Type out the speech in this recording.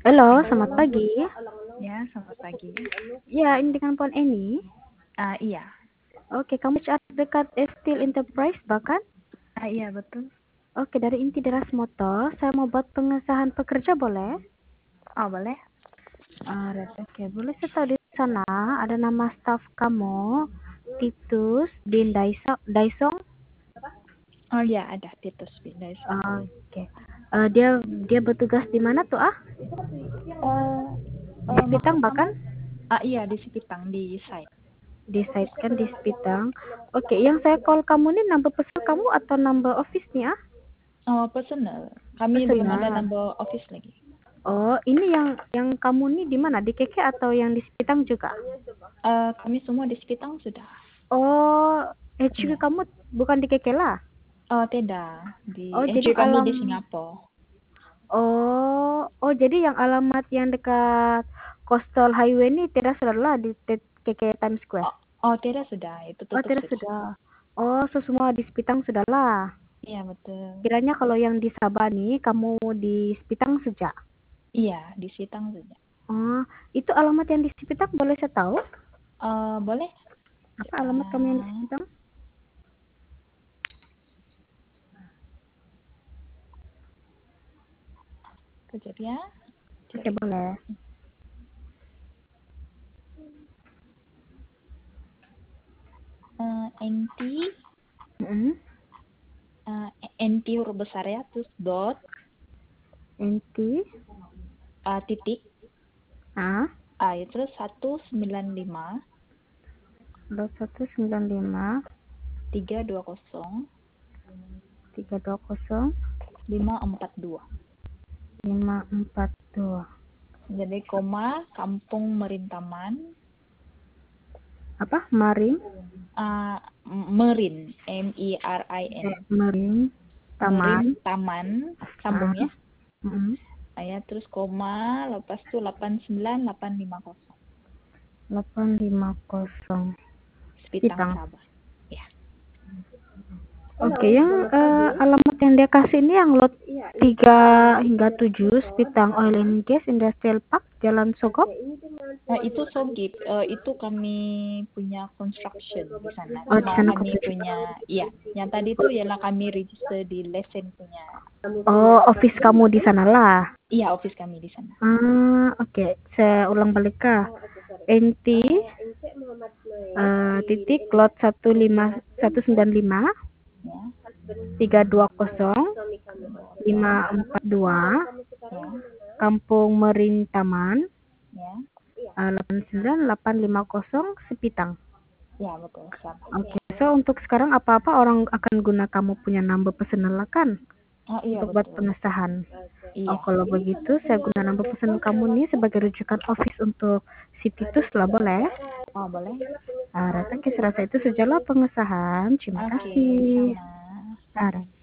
Halo, selamat pagi. Ya, selamat pagi. Ya, ini dengan Puan Eni. Iya. Oke, kamu HR dekat Steel Enterprise bahkan? Iya, betul. Oke, dari inti deras motor, saya mau buat pengesahan pekerja boleh? Oh, boleh? Oke, boleh saya tahu di sana ada nama staf kamu, Titus bin Daisong? Oh iya, ada Titus Pindah. Oke. Dia bertugas di mana tuh Oh, Di maksud Sepitang kamu? bahkan? Iya, di Sipitang, di site. Di site kan di Sepitang. Oke, yang saya call kamu nih number personal kamu atau number office nih Oh, personal. Kami belum ada Personal. number office lagi. Oh, ini yang kamu nih di mana? Di Keke atau yang di Sepitang juga? Kami semua di Sipitang sudah. Oh, HQ Iya. kamu bukan di Keke lah? Oh, tidak. Di Oh, jadi HQ kami di Singapura. jadi yang alamat yang dekat Coastal Highway ini tidak salah di Keke Times Square. Oh, tidak sudah. Itu Oh, tutup tidak sudah. sudah. Oh, semua di Sepitang sudah lah. Iya, betul. Kiranya kalau yang di Sabah nih, kamu di Sepitang sejak. Iya, di Sipitang sudah. Oh, itu alamat yang di Sepitang boleh saya tahu? Boleh? Apa alamat kamu yang di Sepitang? Kejap ya. Oke, boleh. NT Mm-mm. NT huruf besar ya, terus dot, NT, titik, ah, ya, terus 195 195 320 320 542. 542. Jadi koma Kampung Merintaman, Apa? Marin, Merin, MERIN, Marin, Merin Taman, Taman, ah, sambung ya. mm, Ya, terus koma, lepas itu 89850. 850. Sepitang Pitang. Sabah. Ya. Oke, yang alamat yang dia kasih ini yang lot 3 hingga 7 Pitang Oil and Gas Industrial Park, Jalan Sogok. Itu Sogip, itu kami punya construction di sana. Oh, di Cuma sana kami kopi. punya, iya, yang tadi itu ialah kami register di lesen punya. Oh, office kamu di sana lah. Iya, office kami di sana. Oke. Saya ulang balik ke NT titik lot 19195 Ya, 320 542 ya, Kampung Merintaman ya, 89850 Sepitang. ya, betul, Sabah. Oke, so untuk sekarang apa-apa orang akan guna kamu punya number personal lah kan? Oh iya, Untuk buat betul. pengesahan. Oh, Iya. kalau begitu saya guna number personal kamu nih sebagai rujukan office untuk si Titus lah, boleh? Oh, boleh? Rata saya rasa itu sajalah pengesahan. Terima Oke, kasih. sama. Ara.